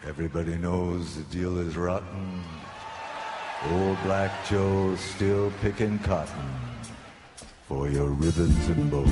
Everybody knows the deal is rotten. Old Black Joe's still picking cotton for your ribbons and bows.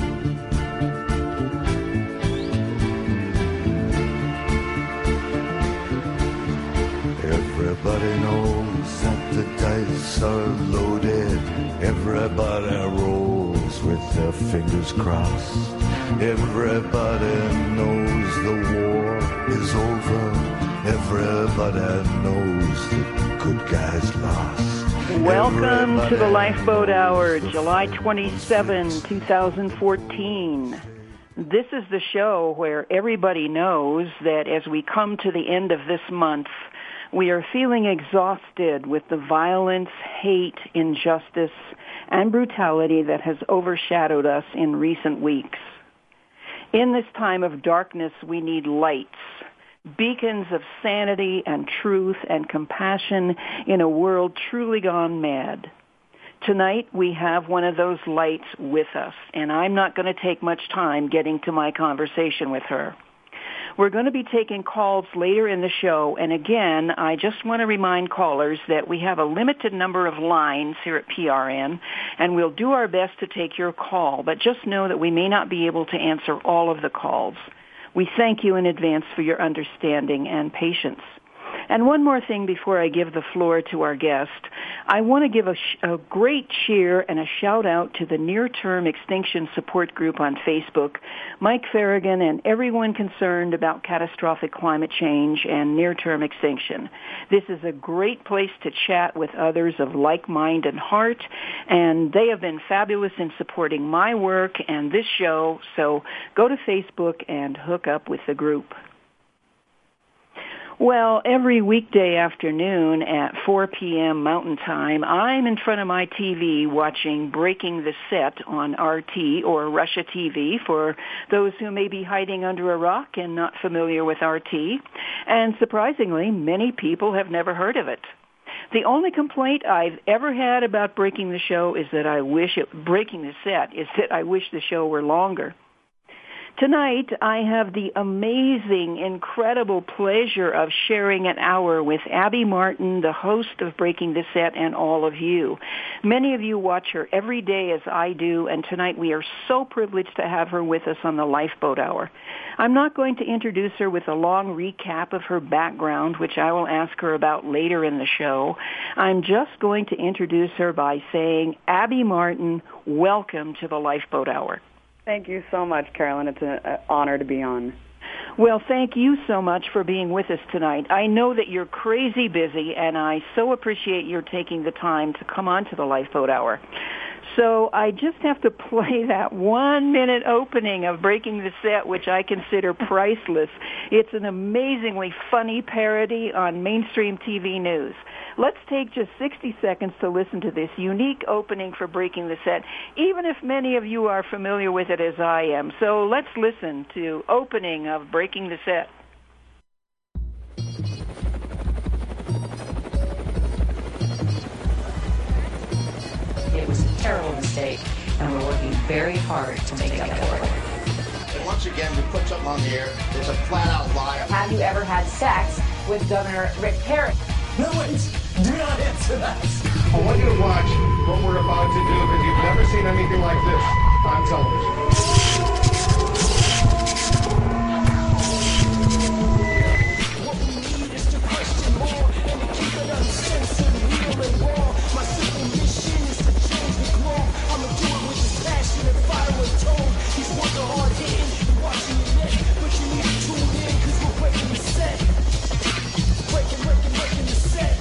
Everybody knows that the dice are loaded. Everybody rolls with their fingers crossed. Everybody knows the war is over. Everybody knows the good guys lost. Welcome to the Lifeboat Hour, July 27, 2014. This is the show where everybody knows that as we come to the end of this month, we are feeling exhausted with the violence, hate, injustice, and brutality that has overshadowed us in recent weeks. In this time of darkness, we need lights, beacons of sanity and truth and compassion in a world truly gone mad. Tonight, we have one of those lights with us, and I'm not going to take much time getting to my conversation with her. We're going to be taking calls later in the show, and again, I just want to remind callers that we have a limited number of lines here at PRN, and we'll do our best to take your call, but just know that we may not be able to answer all of the calls. We thank you in advance for your understanding and patience. And one more thing before I give the floor to our guest. I want to give a great cheer and a shout-out to the Near Term Extinction Support Group on Facebook, Mike Farragon, and everyone concerned about catastrophic climate change and near-term extinction. This is a great place to chat with others of like mind and heart, and they have been fabulous in supporting my work and this show, so go to Facebook and hook up with the group. Well, every weekday afternoon at 4 p.m. Mountain Time, I'm in front of my TV watching Breaking the Set on RT, or Russia TV, for those who may be hiding under a rock and not familiar with RT. And surprisingly, many people have never heard of it. The only complaint I've ever had about Breaking the Set is that I wish the show were longer. Tonight, I have the amazing, incredible pleasure of sharing an hour with Abby Martin, the host of Breaking the Set, and all of you. Many of you watch her every day as I do, and tonight we are so privileged to have her with us on the Lifeboat Hour. I'm not going to introduce her with a long recap of her background, which I will ask her about later in the show. I'm just going to introduce her by saying, Abby Martin, welcome to the Lifeboat Hour. Thank you so much, Carolyn. It's an honor to be on. Well, thank you so much for being with us tonight. I know that you're crazy busy, and I so appreciate your taking the time to come on to the Lifeboat Hour. So I just have to play that 1-minute opening of Breaking the Set, which I consider priceless. It's an amazingly funny parody on mainstream TV news. Let's take just 60 seconds to listen to this unique opening for Breaking the Set, even if many of you are familiar with it as I am. So let's listen to opening of Breaking the Set. It was a terrible mistake, and we're working very hard to make up for it. And once again, we put something on the air that's a flat-out lie. Have you ever had sex with Governor Rick Perry? No, wait. Do not answer that. I want you to watch what we're about to do because you've never seen anything like this on television. What we need is to question more and to keep it uncensored, real and raw. My simple mission is to change the globe. I'ma do it with this passion and fire and tone. These words are hard hitting, you're watching your neck, but you need to tune in because we're breaking the set. Breaking the set.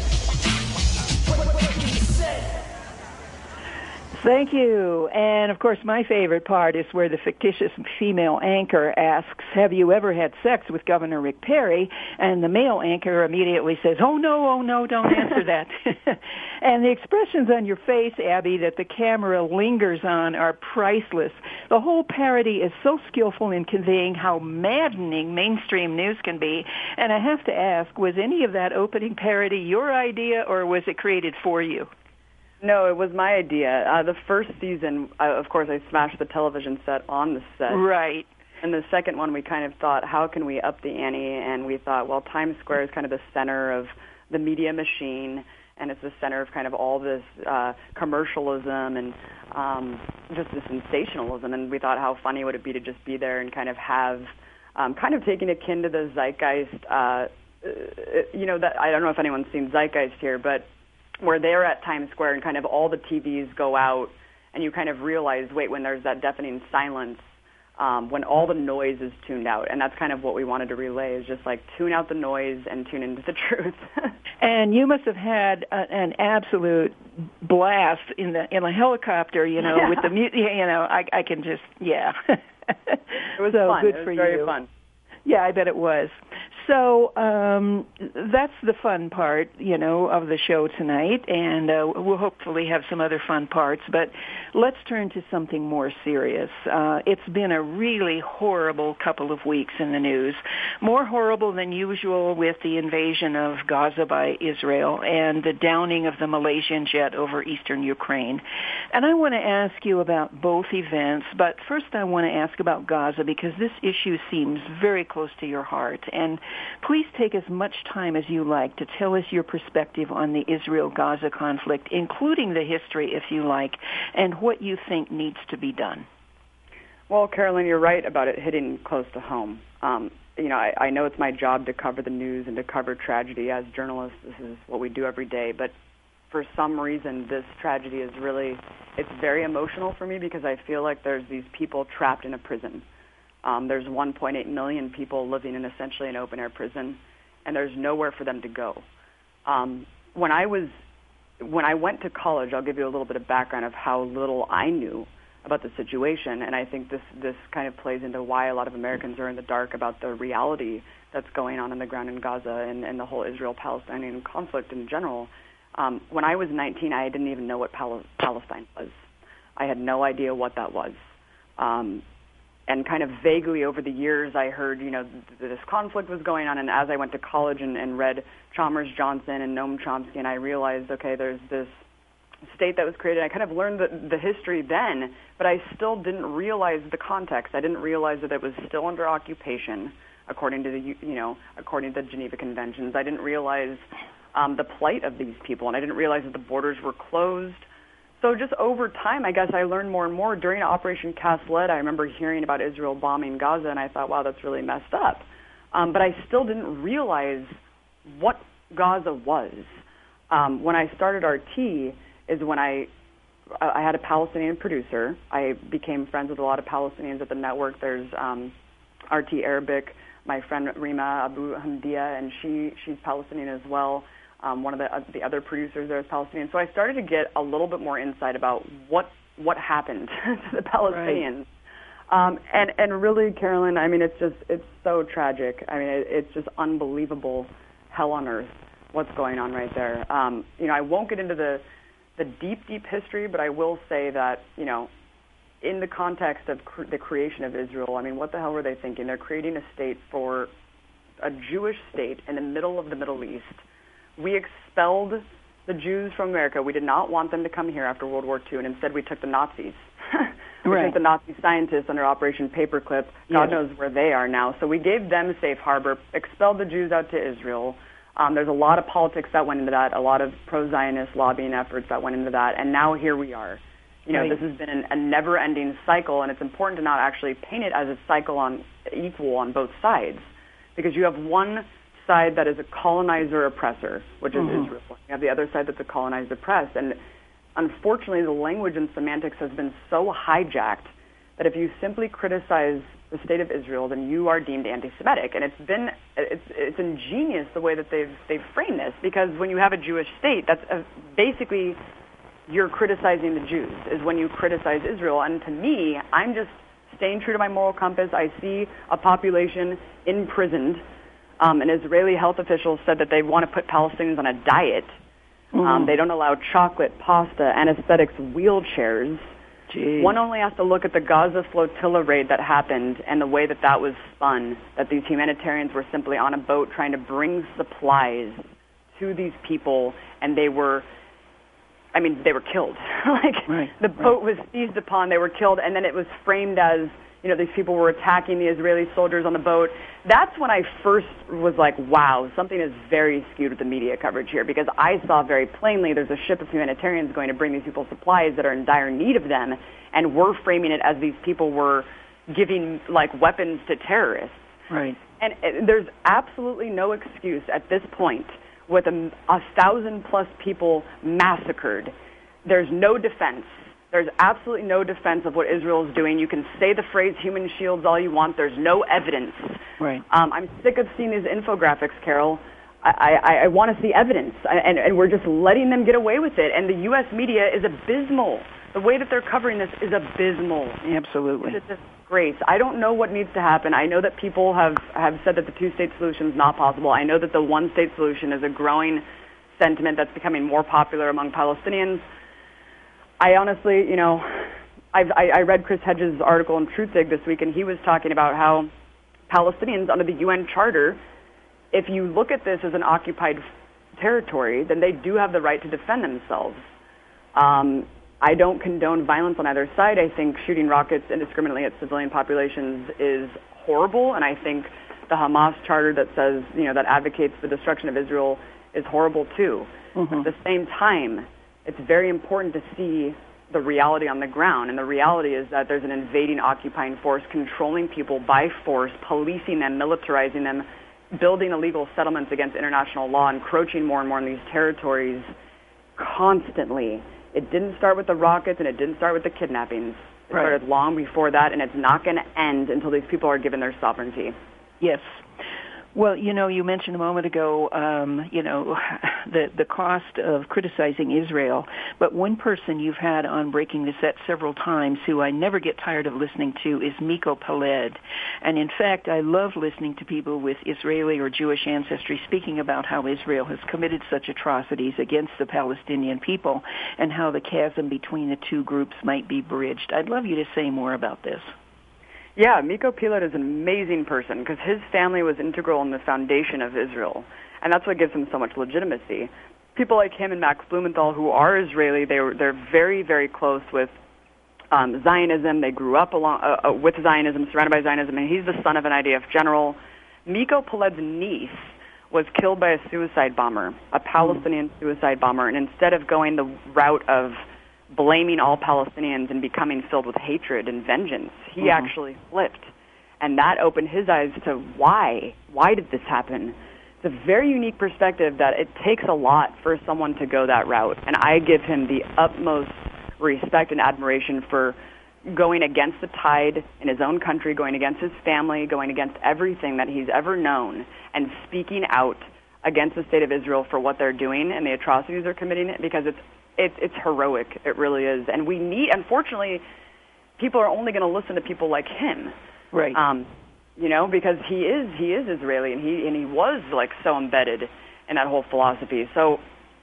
Thank you. And, of course, my favorite part is where the fictitious female anchor asks, have you ever had sex with Governor Rick Perry? And the male anchor immediately says, oh, no, don't answer that. And the expressions on your face, Abby, that the camera lingers on are priceless. The whole parody is so skillful in conveying how maddening mainstream news can be. And I have to ask, was any of that opening parody your idea, or was it created for you? No, it was my idea. The first season, of course, I smashed the television set on the set. Right. And the second one, we kind of thought, how can we up the ante? And we thought, well, Times Square is kind of the center of the media machine, and it's the center of kind of all this commercialism and just the sensationalism. And we thought, how funny would it be to just be there and kind of have, kind of taking akin to the Zeitgeist, that I don't know if anyone's seen Zeitgeist here, but where they're at Times Square and kind of all the TVs go out, and you kind of realize, wait, when there's that deafening silence, when all the noise is tuned out. And that's kind of what we wanted to relay, is just like tune out the noise and tune into the truth. And you must have had an absolute blast in the helicopter, with the music. I can just, yeah. It was so fun. Good it was for very you. fun. Yeah, I bet it was. So that's the fun part, of the show tonight, and we'll hopefully have some other fun parts. But let's turn to something more serious. It's been a really horrible couple of weeks in the news, more horrible than usual with the invasion of Gaza by Israel and the downing of the Malaysian jet over eastern Ukraine. And I want to ask you about both events, but first I want to ask about Gaza because this issue seems very close to your heart. And please take as much time as you like to tell us your perspective on the Israel-Gaza conflict, including the history, if you like, and what you think needs to be done. Well, Carolyn, you're right about it hitting close to home. I know it's my job to cover the news and to cover tragedy. As journalists, this is what we do every day. But for some reason, this tragedy is it's very emotional for me because I feel like there's these people trapped in a prison. There's 1.8 million people living in essentially an open-air prison, and there's nowhere for them to go. When I went to college, I'll give you a little bit of background of how little I knew about the situation, and I think this kind of plays into why a lot of Americans are in the dark about the reality that's going on the ground in Gaza and the whole Israel-Palestinian conflict in general. When I was 19, I didn't even know what Palestine was. I had no idea what that was. And kind of vaguely over the years, I heard, this conflict was going on. And as I went to college and read Chalmers Johnson and Noam Chomsky, and I realized, okay, there's this state that was created. I kind of learned the history then, but I still didn't realize the context. I didn't realize that it was still under occupation, according to the Geneva Conventions. I didn't realize the plight of these people, and I didn't realize that the borders were closed. So just over time, I guess I learned more and more. During Operation Cast Lead, I remember hearing about Israel bombing Gaza, and I thought, wow, that's really messed up. But I still didn't realize what Gaza was. When I started RT is when I had a Palestinian producer. I became friends with a lot of Palestinians at the network. There's RT Arabic, my friend Rima Abu Hamdia, and she's Palestinian as well. One of the other producers there is Palestinian. So I started to get a little bit more insight about what happened to the Palestinians. Right. And really, Carolyn, I mean, it's so tragic. I mean, it's just unbelievable hell on earth what's going on right there. I won't get into the deep history, but I will say that, in the context of the creation of Israel, I mean, what the hell were they thinking? They're creating a state for a Jewish state in the middle of the Middle East. We expelled the Jews from America. We did not want them to come here after World War II, and instead we took the Nazis. We took the Nazi scientists under Operation Paperclip. God knows where they are now. So we gave them safe harbor, expelled the Jews out to Israel. There's a lot of politics that went into that, a lot of pro-Zionist lobbying efforts that went into that, and now here we are. This has been a never-ending cycle, and it's important to not actually paint it as a cycle equal on both sides, because you have one side that is a colonizer-oppressor, which is Israel. You have the other side that's a colonized-oppressed. And unfortunately, the language and semantics has been so hijacked that if you simply criticize the state of Israel, then you are deemed anti-Semitic. And it's ingenious the way that they've framed this, because when you have a Jewish state, that's basically you're criticizing the Jews, is when you criticize Israel. And to me, I'm just staying true to my moral compass. I see a population imprisoned. An Israeli health official said that they want to put Palestinians on a diet. They don't allow chocolate, pasta, anesthetics, wheelchairs. Jeez. One only has to look at the Gaza flotilla raid that happened and the way that was spun, that these humanitarians were simply on a boat trying to bring supplies to these people, and they were killed. The boat was seized upon, they were killed, and then it was framed as, these people were attacking the Israeli soldiers on the boat. That's when I first was like, wow, something is very skewed with the media coverage here, because I saw very plainly there's a ship of humanitarians going to bring these people supplies that are in dire need of them, and we're framing it as these people were giving, like, weapons to terrorists. Right. And there's absolutely no excuse at this point with 1,000+ people massacred. There's no defense. There's absolutely no defense of what Israel is doing. You can say the phrase human shields all you want. There's no evidence. Right. I'm sick of seeing these infographics, Carol. I want to see evidence, and we're just letting them get away with it. And the U.S. media is abysmal. The way that they're covering this is abysmal. Absolutely. It's a disgrace. I don't know what needs to happen. I know that people have said that the two-state solution is not possible. I know that the one-state solution is a growing sentiment that's becoming more popular among Palestinians. I honestly, I read Chris Hedges' article in Truthdig this week, and he was talking about how Palestinians under the UN Charter, if you look at this as an occupied territory, then they do have the right to defend themselves. I don't condone violence on either side. I think shooting rockets indiscriminately at civilian populations is horrible, and I think the Hamas Charter that says, that advocates the destruction of Israel is horrible too. Mm-hmm. At the same time, it's very important to see the reality on the ground, and the reality is that there's an invading, occupying force controlling people by force, policing them, militarizing them, building illegal settlements against international law, encroaching more and more in these territories constantly. It didn't start with the rockets, and it didn't start with the kidnappings. It started long before that, and it's not going to end until these people are given their sovereignty. Yes. Well, you mentioned a moment ago, the cost of criticizing Israel, but one person you've had on Breaking the Set several times who I never get tired of listening to is Miko Peled. And in fact, I love listening to people with Israeli or Jewish ancestry speaking about how Israel has committed such atrocities against the Palestinian people and how the chasm between the two groups might be bridged. I'd love you to say more about this. Yeah, Miko Peled is an amazing person because his family was integral in the foundation of Israel, and that's what gives him so much legitimacy. People like him and Max Blumenthal, who are Israeli, they're very, very close with Zionism. They grew up along with Zionism, surrounded by Zionism, and he's the son of an IDF general. Miko Peled's niece was killed by a suicide bomber, a Palestinian suicide bomber, and instead of going the route of blaming all Palestinians and becoming filled with hatred and vengeance, he actually flipped. And that opened his eyes to why. Why did this happen? It's a very unique perspective that it takes a lot for someone to go that route. And I give him the utmost respect and admiration for going against the tide in his own country, going against his family, going against everything that he's ever known, and speaking out against the state of Israel for what they're doing and the atrocities they're committing, because it's heroic. It really is. And we need, unfortunately, people are only going to listen to people like him. Right. Because he is Israeli, and he was like so embedded in that whole philosophy. So,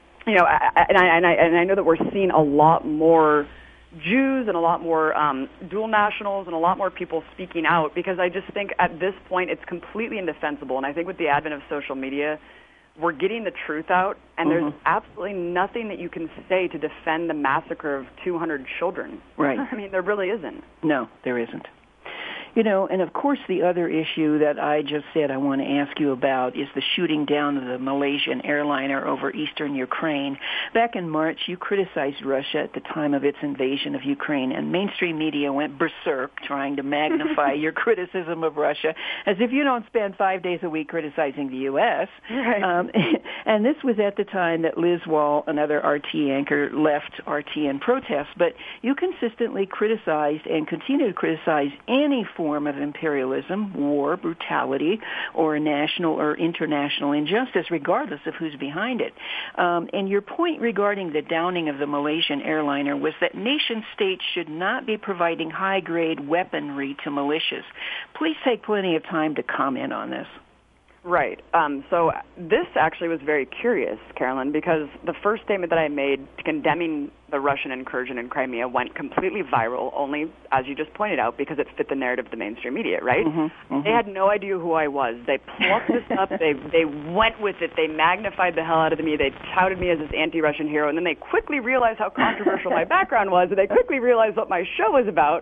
I know that we're seeing a lot more Jews and a lot more dual nationals and a lot more people speaking out, because I just think at this point it's completely indefensible. And I think with the advent of social media, we're getting the truth out, and there's absolutely nothing that you can say to defend the massacre of 200 children. Right. I mean, there really isn't. No, there isn't. And of course the other issue that I just said I want to ask you about is the shooting down of the Malaysian airliner over eastern Ukraine. Back in March, you criticized Russia at the time of its invasion of Ukraine, and mainstream media went berserk trying to magnify your criticism of Russia, as if you don't spend 5 days a week criticizing the U.S. Right. And this was at the time that Liz Wall, another RT anchor, left RT in protest. But you consistently criticized and continue to criticize any form of imperialism, war, brutality, or national or international injustice, regardless of who's behind it. And your point regarding the downing of the Malaysian airliner was that nation-states should not be providing high-grade weaponry to militias. Please take plenty of time to comment on this. Right. So this actually was very curious, Carolyn, because the first statement that I made condemning the Russian incursion in Crimea went completely viral, only, as you just pointed out, because it fit the narrative of the mainstream media, right? They had no idea who I was. They plucked this up. They went with it. They magnified the hell out of me. They touted me as this anti-Russian hero, and then they quickly realized how controversial my background was, and they quickly realized what my show was about.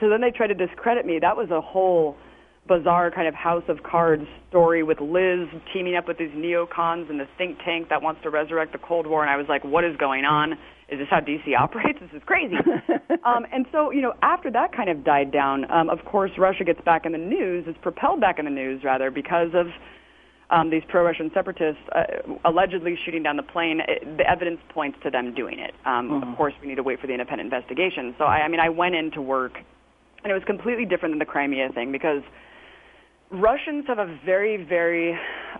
So then they tried to discredit me. That was a whole bizarre kind of House of Cards story with Liz teaming up with these neocons and the think tank that wants to resurrect the Cold War. And I was like, what is going on? Is this how DC operates? This is crazy. And so, after that kind of died down, of course, Russia gets back in the news, is propelled back in the news, rather, because of these pro-Russian separatists allegedly shooting down the plane. The evidence points to them doing it. Of course, we need to wait for the independent investigation. So, I went into work, and it was completely different than the Crimea thing, because Russians have a very, very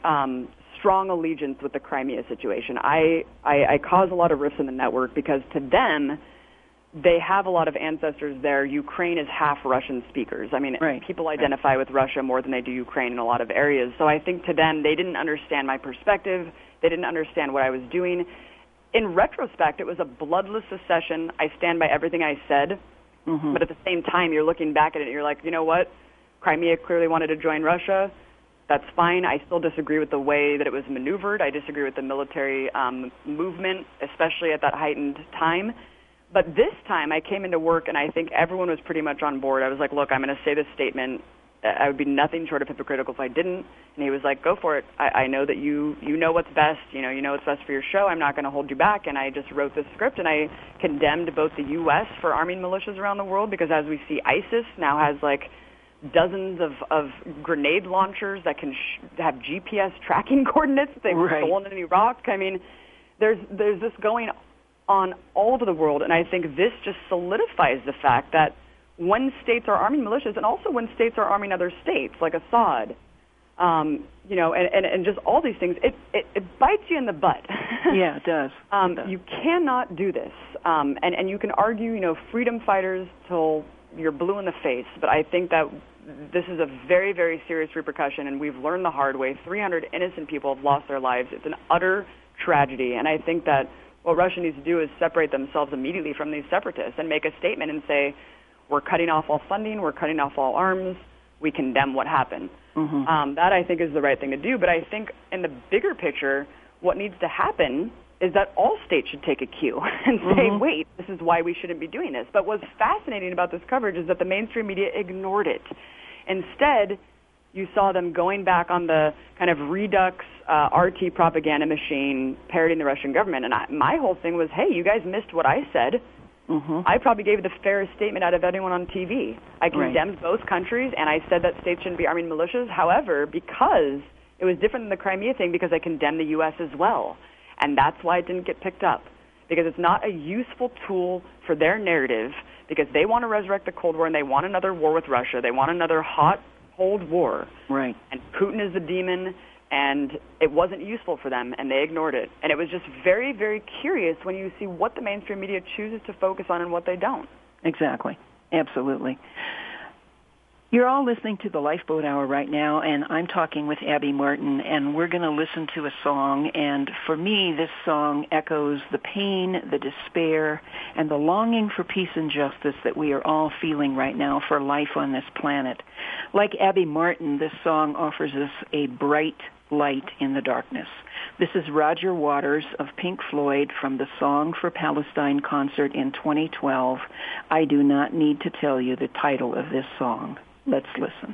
strong allegiance with the Crimea situation. I cause a lot of rifts in the network because to them, they have a lot of ancestors there. Ukraine is half Russian speakers. People identify with Russia more than they do Ukraine in a lot of areas. So I think to them, they didn't understand my perspective. They didn't understand what I was doing. In retrospect, it was a bloodless secession. I stand by everything I said. But at the same time, you're looking back at it and you're like, you know what? Crimea clearly wanted to join Russia. That's fine. I still disagree with the way that it was maneuvered. I disagree with the military movement, especially at that heightened time. But this time I came into work and I think everyone was pretty much on board. I was like, look, I'm going to say this statement. I would be nothing short of hypocritical if I didn't. And he was like, go for it. I know that you know what's best. You know what's best for your show. I'm not going to hold you back. And I just wrote this script, and I condemned both the U.S. for arming militias around the world, because as we see, ISIS now has like dozens of grenade launchers that can have GPS tracking coordinates that they've stolen in Iraq. There's this going on all over the world, and I think this just solidifies the fact that when states are arming militias, and also when states are arming other states, like Assad, and just all these things, it bites you in the butt. Yeah, it does. You cannot do this. And you can argue, freedom fighters till you're blue in the face, but I think that this is a very, very serious repercussion, and we've learned the hard way. 300 innocent people have lost their lives. It's an utter tragedy, and I think that what Russia needs to do is separate themselves immediately from these separatists and make a statement and say, we're cutting off all funding, we're cutting off all arms, we condemn what happened. That, I think, is the right thing to do, but I think in the bigger picture, what needs to happen is that all states should take a cue and say, wait, this is why we shouldn't be doing this. But what's fascinating about this coverage is that the mainstream media ignored it. Instead, you saw them going back on the kind of redux RT propaganda machine parroting the Russian government. And my whole thing was, hey, you guys missed what I said. I probably gave the fairest statement out of anyone on TV. I condemned both countries, and I said that states shouldn't be arming militias. However, because it was different than the Crimea thing, because I condemned the U.S. as well. And that's why it didn't get picked up, because it's not a useful tool for their narrative, because they want to resurrect the Cold War and they want another war with Russia. They want another hot, cold war. Right. And Putin is the demon, and it wasn't useful for them, and they ignored it. And it was just very, very curious when you see what the mainstream media chooses to focus on and what they don't. Exactly. Absolutely. You're all listening to the Lifeboat Hour right now, and I'm talking with Abby Martin, and we're going to listen to a song. And for me, this song echoes the pain, the despair, and the longing for peace and justice that we are all feeling right now for life on this planet. Like Abby Martin, this song offers us a bright light in the darkness. This is Roger Waters of Pink Floyd from the Song for Palestine concert in 2012. I do not need to tell you the title of this song. Let's listen.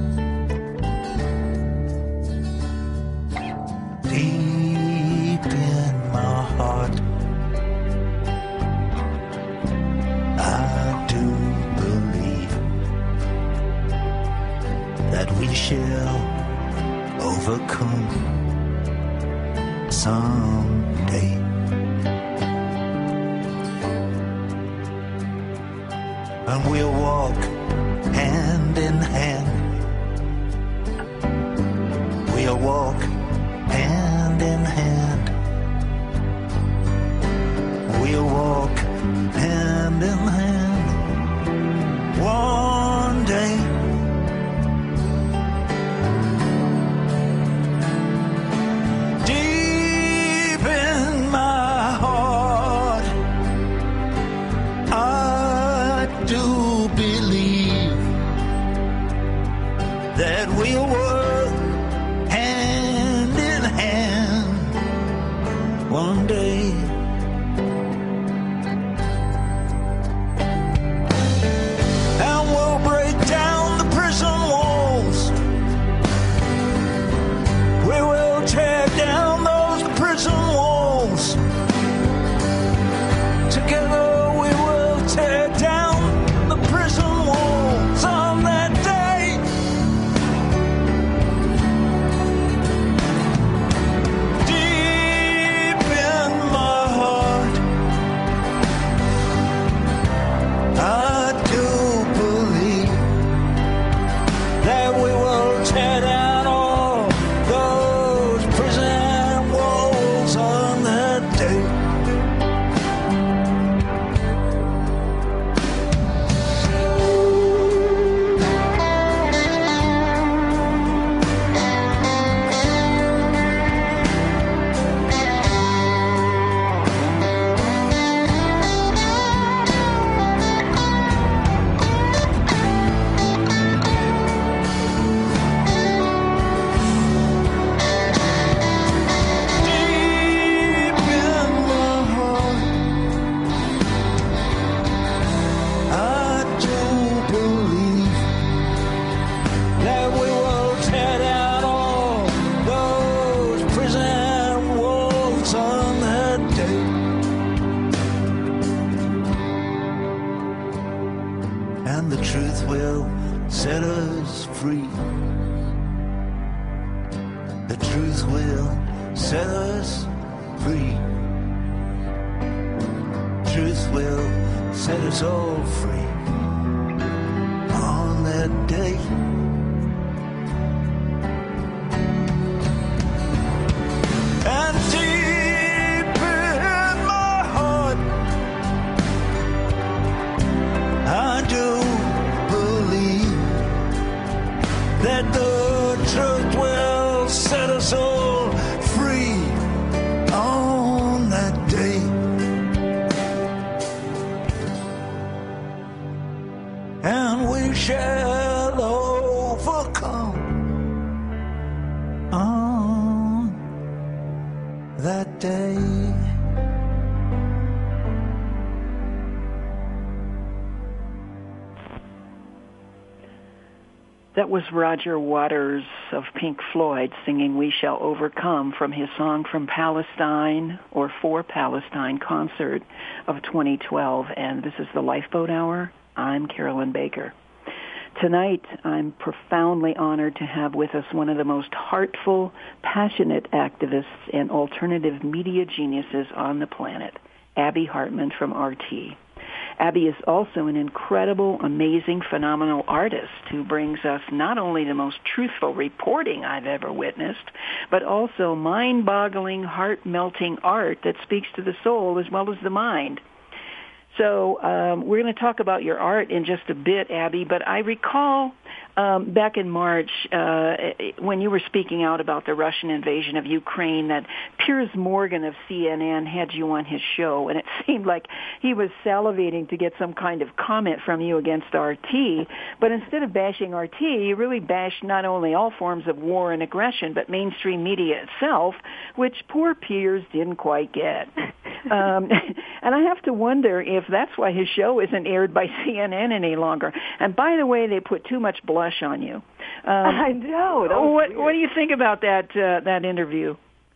Deep in we shall overcome someday. And we'll walk hand in hand. We'll walk hand in hand. We'll walk hand in hand. One day. Deep in my heart, I do believe that we'll work hand in hand one day. And we'll break down the prison walls. We will tear down those prison walls. Together we will tear down the prison walls on that day. Deep in my heart, I do believe that we will tear down all those prison walls on that day. Deep in my heart, I do believe that we will tear down all those prison walls on that day. And the truth will set us free. The truth will set us free. Truth will set us all free on that day. And deep in my heart, I do believe that the truth will set us all free on that day. And we shall overcome on that day. That was Roger Waters of Pink Floyd singing We Shall Overcome from his Song from Palestine or For Palestine concert of 2012. And this is the Lifeboat Hour. I'm Carolyn Baker. Tonight, I'm profoundly honored to have with us one of the most heartful, passionate activists and alternative media geniuses on the planet, Abby Hartman from RT. Abby is also an incredible, amazing, phenomenal artist who brings us not only the most truthful reporting I've ever witnessed, but also mind-boggling, heart-melting art that speaks to the soul as well as the mind. So we're going to talk about your art in just a bit, Abby, but I recall back in March when you were speaking out about the Russian invasion of Ukraine that Piers Morgan of CNN had you on his show, and it seemed like he was salivating to get some kind of comment from you against RT, but instead of bashing RT, you really bashed not only all forms of war and aggression, but mainstream media itself, which poor Piers didn't quite get. And I have to wonder if that's why his show isn't aired by CNN any longer. And by the way, they put too much blush on you. I know. What do you think about that interview?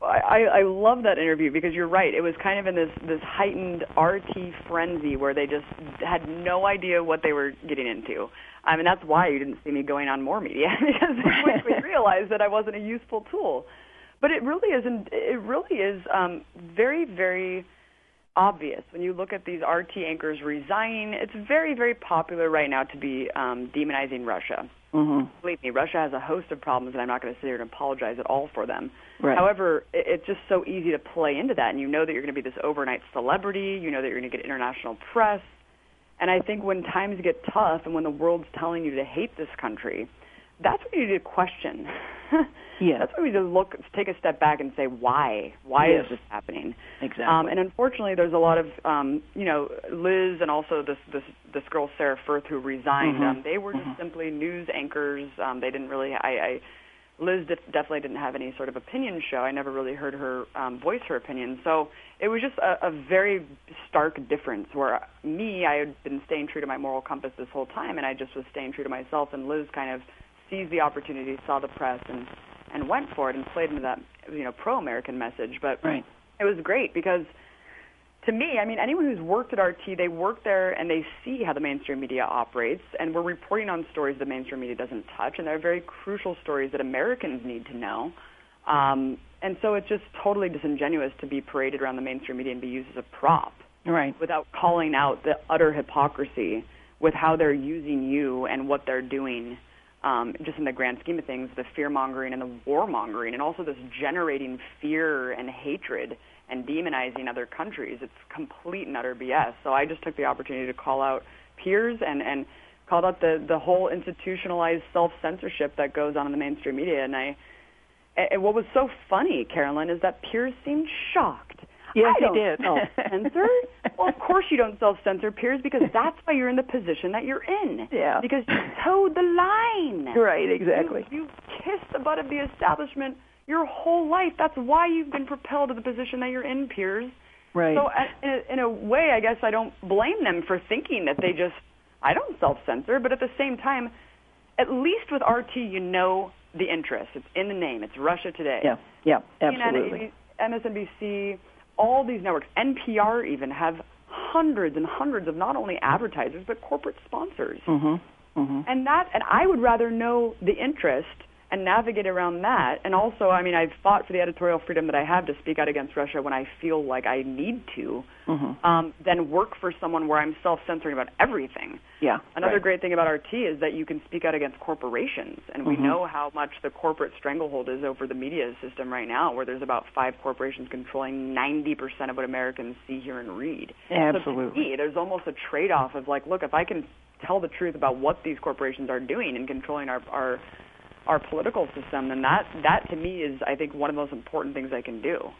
I love that interview because you're right. It was kind of in this heightened RT frenzy where they just had no idea what they were getting into. I mean, that's why you didn't see me going on more media, because we realized that I wasn't a useful tool. But it really is very, very obvious when you look at these RT anchors resigning. It's very, very popular right now to be demonizing Russia. Mm-hmm. Believe me, Russia has a host of problems, and I'm not going to sit here and apologize at all for them. Right. However, it's just so easy to play into that, and you know that you're going to be this overnight celebrity. You know that you're going to get international press. And I think when times get tough and when the world's telling you to hate this country, that's when you need to question. Yeah. That's when we need to take a step back and say, why? Why Yes. is this happening? Exactly. And unfortunately, there's a lot of, Liz and also this girl, Sarah Firth, who resigned. Mm-hmm. They were just simply news anchors. They didn't really, Liz definitely didn't have any sort of opinion show. I never really heard her voice her opinion. So it was just a very stark difference where I had been staying true to my moral compass this whole time, and I just was staying true to myself, and Liz kind of seized the opportunity, saw the press, and went for it and played into that, pro-American message. But right. It was great because, to me, I mean, anyone who's worked at RT, they work there and they see how the mainstream media operates, and we're reporting on stories the mainstream media doesn't touch, and they're very crucial stories that Americans need to know. And so it's just totally disingenuous to be paraded around the mainstream media and be used as a prop, right, without calling out the utter hypocrisy with how they're using you and what they're doing. Just in the grand scheme of things, the fear-mongering and the war-mongering, and also this generating fear and hatred and demonizing other countries. It's complete and utter BS. So I just took the opportunity to call out Piers and called out the whole institutionalized self-censorship that goes on in the mainstream media. And what was so funny, Carolyn, is that Piers seemed shocked. Yes, I don't he did. Self-censor? Well, of course you don't self-censor, Piers, because that's why you're in the position that you're in. Yeah. Because you towed the line. Right, exactly. You kissed the butt of the establishment your whole life. That's why you've been propelled to the position that you're in, Piers. Right. So in a way, I guess I don't blame them for thinking that I don't self-censor, but at the same time, at least with RT, you know the interest. It's in the name. It's Russia Today. Yeah, absolutely. CNN, MSNBC, all these networks, NPR even, have hundreds and hundreds of not only advertisers but corporate sponsors. Mm-hmm. Mm-hmm. And I would rather know the interest and navigate around that. And also, I mean, I've fought for the editorial freedom that I have to speak out against Russia when I feel like I need to, than work for someone where I'm self-censoring about everything. Yeah. Another great thing about RT is that you can speak out against corporations, and we know how much the corporate stranglehold is over the media system right now, where there's about 5 corporations controlling 90% of what Americans see, hear, and read. Absolutely. So to me, there's almost a trade-off of like, look, if I can tell the truth about what these corporations are doing in controlling our political system, then that to me is, I think, one of the most important things I can do.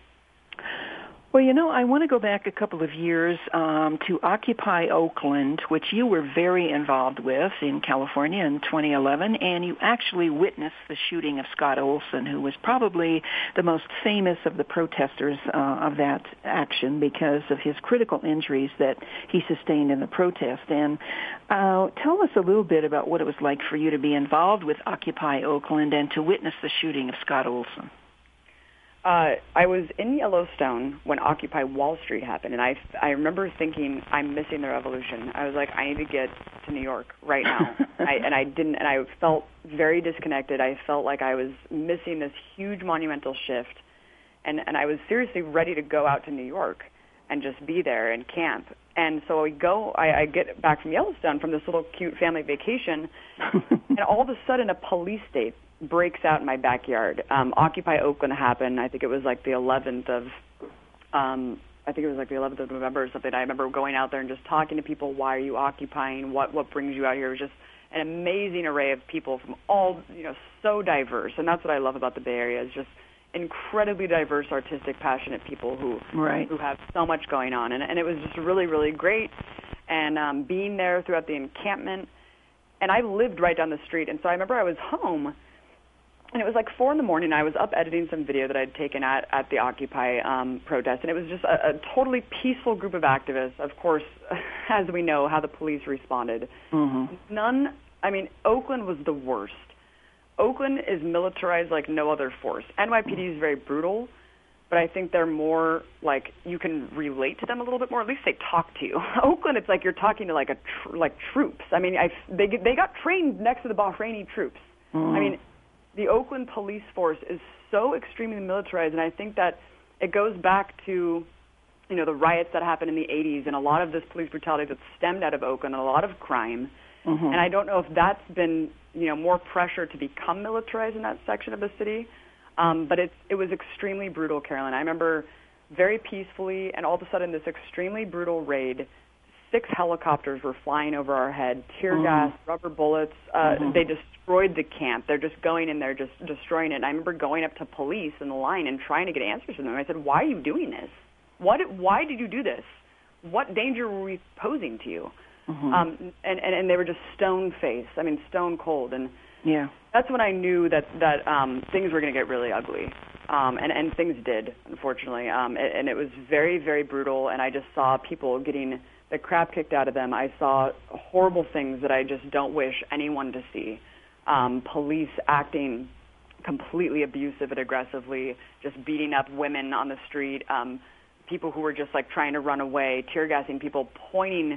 Well, I want to go back a couple of years to Occupy Oakland, which you were very involved with in California in 2011, and you actually witnessed the shooting of Scott Olson, who was probably the most famous of the protesters of that action because of his critical injuries that he sustained in the protest. And tell us a little bit about what it was like for you to be involved with Occupy Oakland and to witness the shooting of Scott Olson. I was in Yellowstone when Occupy Wall Street happened, and I remember thinking, I'm missing the revolution. I was like, I need to get to New York right now. I felt very disconnected. I felt like I was missing this huge monumental shift, and I was seriously ready to go out to New York and just be there and camp. And so I get back from Yellowstone from this little cute family vacation, and all of a sudden a police state breaks out in my backyard. Occupy Oakland happened. I think it was like the 11th of November or something. I remember going out there and just talking to people. Why are you occupying? What brings you out here? It was just an amazing array of people from all, so diverse. And that's what I love about the Bay Area, is just incredibly diverse, artistic, passionate people who have so much going on. And it was just really, really great. And being there throughout the encampment, and I lived right down the street. And so I remember I was home, and it was like 4 a.m. I was up editing some video that I'd taken at the Occupy protest, and it was just a totally peaceful group of activists. Of course, as we know, how the police responded. Oakland was the worst. Oakland is militarized like no other force. NYPD is very brutal, but I think they're more like you can relate to them a little bit more. At least they talk to you. Oakland, it's like you're talking to like troops. I mean, they got trained next to the Bahraini troops. I mean, the Oakland police force is so extremely militarized, and I think that it goes back to, you know, the riots that happened in the 80s and a lot of this police brutality that stemmed out of Oakland, and a lot of crime. And I don't know if that's been, you know, more pressure to become militarized in that section of the city. But it was extremely brutal, Carolyn. I remember very peacefully, and all of a sudden this extremely brutal raid, 6 helicopters were flying over our head, tear gas, rubber bullets. They destroyed the camp. They're just going in there, just destroying it. And I remember going up to police in the line and trying to get answers from them. I said, why are you doing this? Why did you do this? What danger were we posing to you? And they were just stone-faced, I mean, stone cold. And yeah, that's when I knew that things were going to get really ugly. And things did, unfortunately. And it was very, very brutal, and I just saw people getting the crap kicked out of them. I saw horrible things that I just don't wish anyone to see. Police acting completely abusive and aggressively, just beating up women on the street, people who were just like trying to run away, tear gassing people, pointing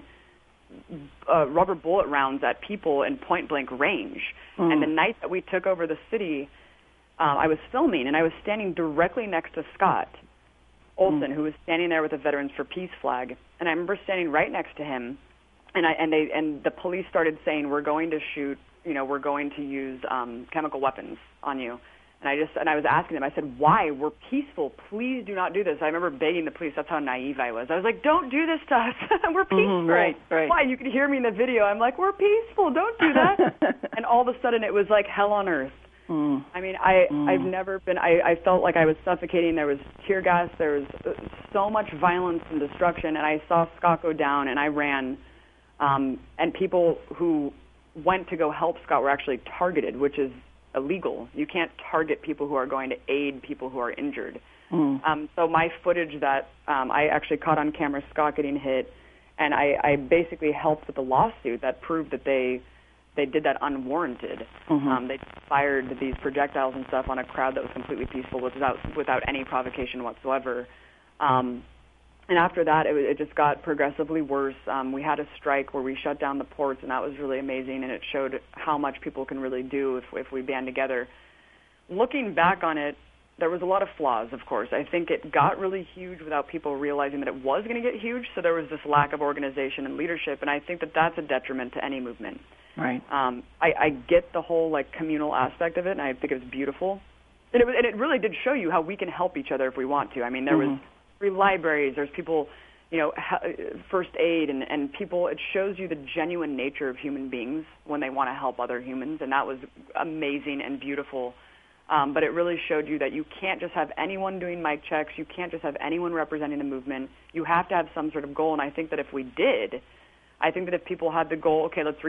rubber bullet rounds at people in point-blank range. And the night that we took over the city, I was filming, and I was standing directly next to Scott Olson, who was standing there with a Veterans for Peace flag. And I remember standing right next to him, and the police started saying, we're going to shoot, you know, we're going to use chemical weapons on you. And I was asking them, I said, why? We're peaceful. Please do not do this. I remember begging the police. That's how naive I was. I was like, don't do this to us. We're peaceful. Right. Why? You could hear me in the video. I'm like, we're peaceful. Don't do that. And all of a sudden it was like hell on earth. I mean, I've never been, I felt like I was suffocating. There was tear gas. There was so much violence and destruction. And I saw Scott go down, and I ran. And people who went to go help Scott were actually targeted, which is illegal. You can't target people who are going to aid people who are injured. So my footage that I actually caught on camera, Scott getting hit, and I basically helped with the lawsuit that proved that they did that unwarranted. They fired these projectiles and stuff on a crowd that was completely peaceful without any provocation whatsoever. And after that, it just got progressively worse. We had a strike where we shut down the ports, and that was really amazing, and it showed how much people can really do if we band together. Looking back on it, there was a lot of flaws, of course. I think it got really huge without people realizing that it was going to get huge, so there was this lack of organization and leadership, and I think that that's a detriment to any movement. Right. I get the whole like communal aspect of it, and I think it was beautiful. And it really did show you how we can help each other if we want to. I mean, there was free libraries, there's people, you know, first aid, and people, it shows you the genuine nature of human beings when they want to help other humans, and that was amazing and beautiful. But it really showed you that you can't just have anyone doing mic checks, you can't just have anyone representing the movement, you have to have some sort of goal, and I think that if we did, I think that if people had the goal, okay, let's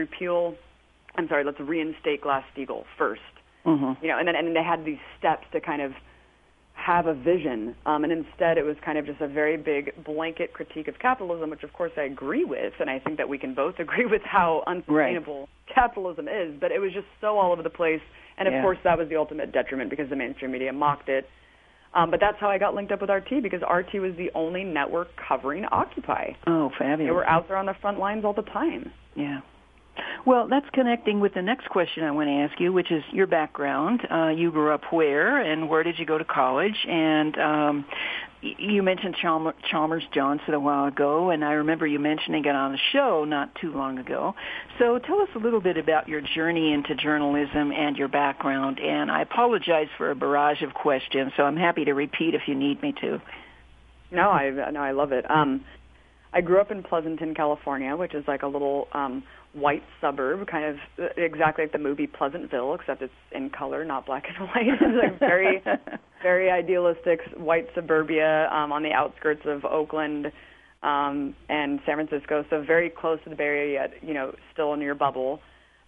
reinstate Glass-Steagall first, you know, and then they had these steps to kind of have a vision, and instead it was kind of just a very big blanket critique of capitalism, which of course I agree with, and I think that we can both agree with how unsustainable capitalism is, but it was just so all over the place, and of course that was the ultimate detriment because the mainstream media mocked it. But that's how I got linked up with RT, because RT was the only network covering Occupy. Oh, fabulous. They were out there on the front lines all the time. Yeah. Well, that's connecting with the next question I want to ask you, which is your background. You grew up where, and where did you go to college? And you mentioned Chalmers Johnson a while ago, and I remember you mentioning it on the show not too long ago. So tell us a little bit about your journey into journalism and your background. And I apologize for a barrage of questions, so I'm happy to repeat if you need me to. No, I love it. I grew up in Pleasanton, California, which is like a little white suburb, kind of exactly like the movie Pleasantville, except it's in color, not black and white. It's like very, very idealistic white suburbia on the outskirts of Oakland and San Francisco, so very close to the Bay Area, yet, you know, still in your bubble.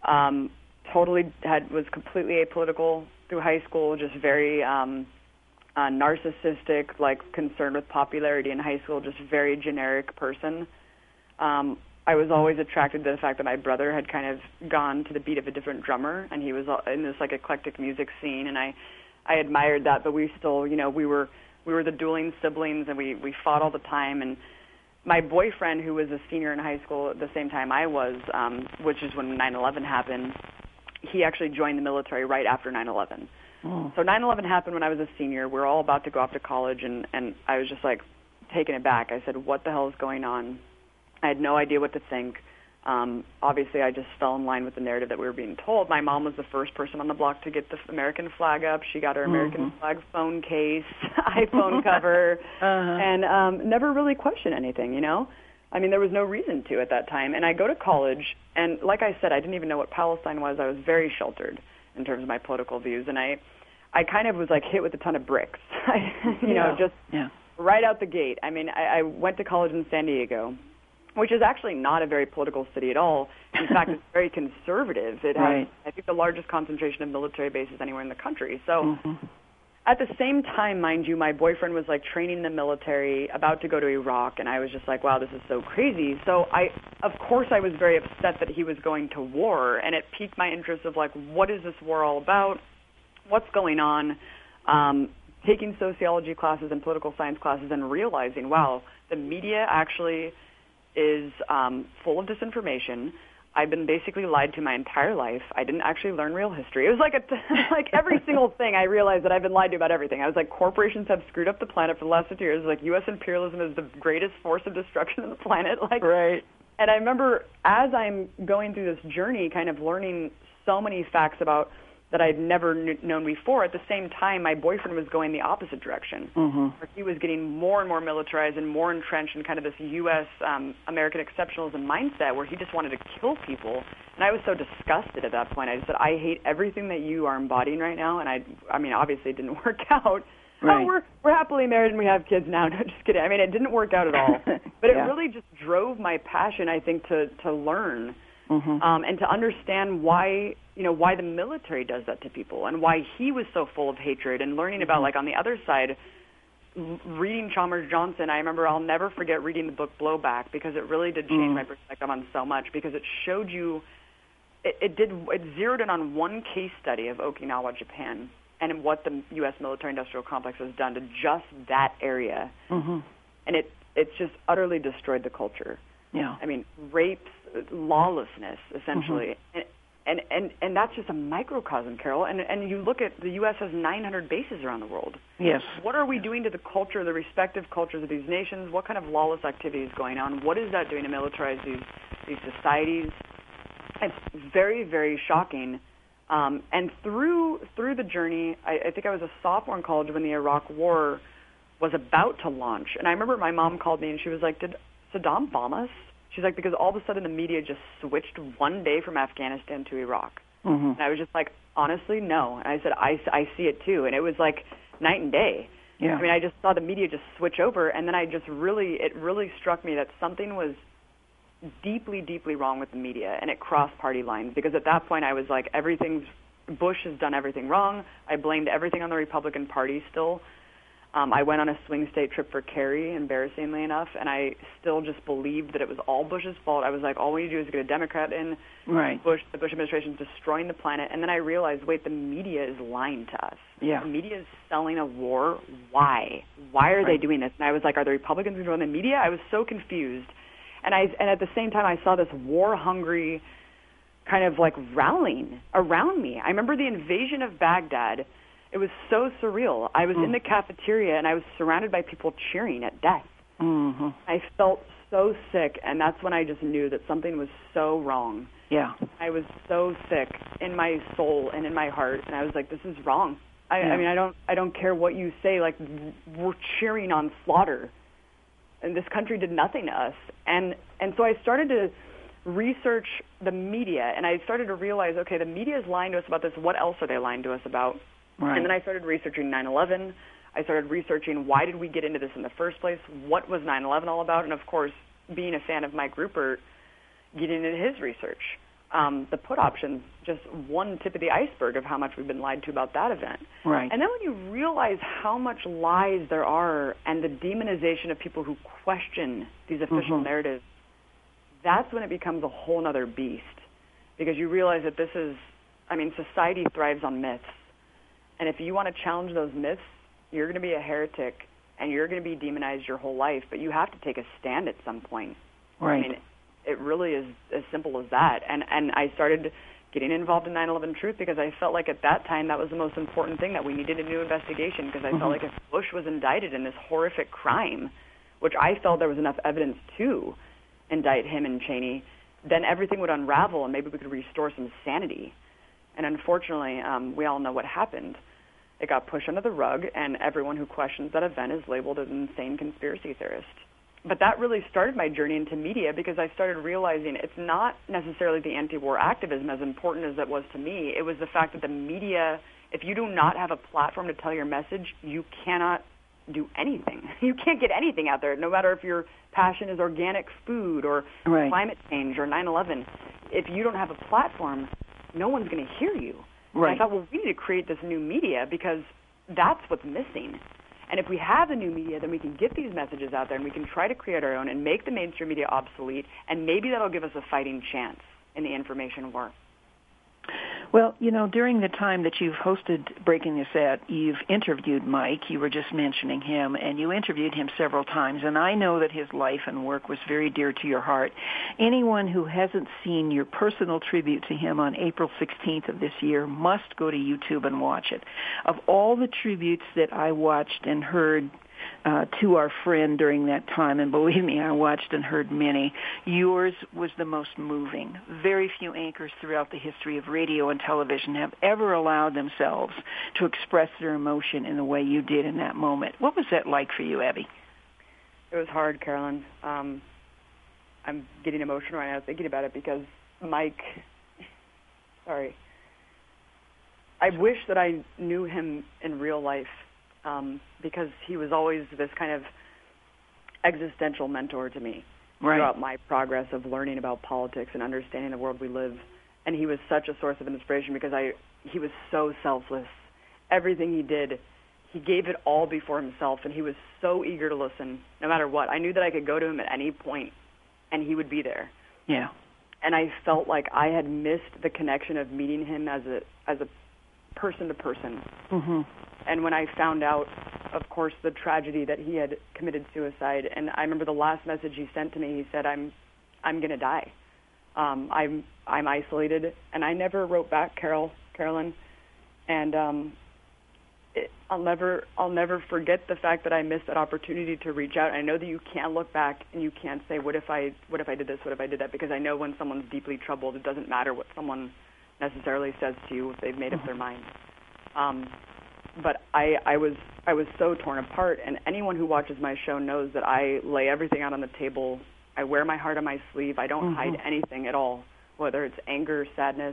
Was completely apolitical through high school, just very narcissistic, like concerned with popularity in high school, just very generic person. I was always attracted to the fact that my brother had kind of gone to the beat of a different drummer, and he was in this like eclectic music scene, and I admired that. But we still, you know, we were we were the dueling siblings, and we fought all the time. And my boyfriend, who was a senior in high school at the same time I was, which is when 9/11 happened, he actually joined the military right after 9/11. Oh. So 9/11 happened when I was a senior. We were all about to go off to college, and I was just like taken aback. I said, what the hell is going on? I had no idea what to think. Obviously, I just fell in line with the narrative that we were being told. My mom was the first person on the block to get the American flag up. She got her American flag phone case, iPhone cover, and never really questioned anything, you know? I mean, there was no reason to at that time. And I go to college, and like I said, I didn't even know what Palestine was. I was very sheltered in terms of my political views, and I kind of was like hit with a ton of bricks, you know, just right out the gate. I mean, I went to college in San Diego, which is actually not a very political city at all. In fact, it's very conservative. It has, I think, the largest concentration of military bases anywhere in the country. So at the same time, mind you, my boyfriend was like training in the military, about to go to Iraq, and I was just like, wow, this is so crazy. So of course, I was very upset that he was going to war, and it piqued my interest of like, what is this war all about? What's going on? Taking sociology classes and political science classes and realizing, wow, the media actually is full of disinformation. I've been basically lied to my entire life. I didn't actually learn real history. It was like like every single thing I realized that I've been lied to about everything. I was like, corporations have screwed up the planet for the last 50 years. Like, U.S. imperialism is the greatest force of destruction on the planet. Like, And I remember as I'm going through this journey, kind of learning so many facts about that I'd never known before. At the same time, my boyfriend was going the opposite direction. Where he was getting more and more militarized and more entrenched in kind of this U.S. American exceptionalism mindset where he just wanted to kill people. And I was so disgusted at that point. I just said, I hate everything that you are embodying right now. And I mean, obviously it didn't work out. Oh, we're happily married and we have kids now. No, just kidding. I mean, it didn't work out at all. But it really just drove my passion, I think, to learn and to understand why the military does that to people and why he was so full of hatred, and learning about, like, on the other side, reading Chalmers Johnson. I remember I'll never forget reading the book Blowback, because it really did change my perspective on so much, because it showed you, it zeroed in on one case study of Okinawa, Japan, and what the U.S. military-industrial complex has done to just that area. And it's just utterly destroyed the culture. I mean, rapes, lawlessness, essentially. And that's just a microcosm, Carol. And you look at the U.S. has 900 bases around the world. What are we doing to the culture, the respective cultures of these nations? What kind of lawless activity is going on? What is that doing to militarize these societies? It's very, very shocking. And through the journey, I think I was a sophomore in college when the Iraq War was about to launch. And I remember my mom called me and she was like, did Saddam bomb us? She's like, because all of a sudden the media just switched one day from Afghanistan to Iraq. And I was just like, honestly, no. And I said, I see it too. And it was like night and day. I mean, I just saw the media just switch over. And then it really struck me that something was deeply, deeply wrong with the media. And it crossed party lines, because at that point I was like, Bush has done everything wrong. I blamed everything on the Republican Party still. I went on a swing state trip for Kerry, embarrassingly enough, and I still just believed that it was all Bush's fault. I was like, all we need to do is get a Democrat in. The Bush administration is destroying the planet. And then I realized, wait, the media is lying to us. The media is selling a war. Why? Why are they doing this? And I was like, are the Republicans controlling the media? I was so confused. And at the same time, I saw this war-hungry kind of like rallying around me. I remember the invasion of Baghdad. It was so surreal. I was in the cafeteria, and I was surrounded by people cheering at death. I felt so sick, and that's when I just knew that something was so wrong. I was so sick in my soul and in my heart, and I was like, this is wrong. I mean, I don't care what you say. Like, we're cheering on slaughter, and this country did nothing to us. And so I started to research the media, and I started to realize, okay, the media is lying to us about this. What else are they lying to us about? And then I started researching 9/11. I started researching, why did we get into this in the first place? What was 9/11 all about? And, of course, being a fan of Mike Rupert, getting into his research. The put option, just one tip of the iceberg of how much we've been lied to about that event. And then when you realize how much lies there are and the demonization of people who question these official narratives, that's when it becomes a whole other beast. Because you realize that society thrives on myths. And if you want to challenge those myths, you're going to be a heretic and you're going to be demonized your whole life, but you have to take a stand at some point. Right. I mean, it really is as simple as that. And I started getting involved in 9/11 Truth because I felt like at that time that was the most important thing, that we needed a new investigation, because I felt like if Bush was indicted in this horrific crime, which I felt there was enough evidence to indict him and Cheney, then everything would unravel and maybe we could restore some sanity. And unfortunately, we all know what happened. It got pushed under the rug, and everyone who questions that event is labeled as an insane conspiracy theorist. But that really started my journey into media, because I started realizing it's not necessarily the anti-war activism as important as it was to me. It was the fact that the media, if you do not have a platform to tell your message, you cannot do anything. You can't get anything out there, no matter if your passion is organic food or climate change or 9/11. If you don't have a platform, no one's going to hear you. Right. And I thought, well, we need to create this new media, because that's what's missing. And if we have the new media, then we can get these messages out there, and we can try to create our own and make the mainstream media obsolete, and maybe that'll give us a fighting chance in the information war. Well, during the time that you've hosted Breaking the Set, you've interviewed Mike. You were just mentioning him, and you interviewed him several times, and I know that his life and work was very dear to your heart. Anyone who hasn't seen your personal tribute to him on April 16th of this year must go to YouTube and watch it. Of all the tributes that I watched and heard to our friend during that time, and believe me, I watched and heard many, yours was the most moving. Very few anchors throughout the history of radio and television have ever allowed themselves to express their emotion in the way you did in that moment. What was that like for you, Abby? It was hard, Carolyn. I'm getting emotional right now thinking about it, because Mike, I wish that I knew him in real life, because he was always this kind of existential mentor to me throughout my progress of learning about politics and understanding the world we live. And he was such a source of inspiration, because he was so selfless. Everything he did, he gave it all before himself, and he was so eager to listen, no matter what. I knew that I could go to him at any point, and he would be there. Yeah. And I felt like I had missed the connection of meeting him as a person to person. Mm-hmm. And when I found out, of course, the tragedy that he had committed suicide, and I remember the last message he sent to me, he said, I'm going to die. I'm isolated. And I never wrote back, Carolyn. And I'll never forget the fact that I missed that opportunity to reach out. I know that you can't look back and you can't say, what if I did this, what if I did that? Because I know when someone's deeply troubled, it doesn't matter what someone necessarily says to you if they've made up their mind. But I was so torn apart, and anyone who watches my show knows that I lay everything out on the table. I wear my heart on my sleeve. I don't hide anything at all, whether it's anger, sadness,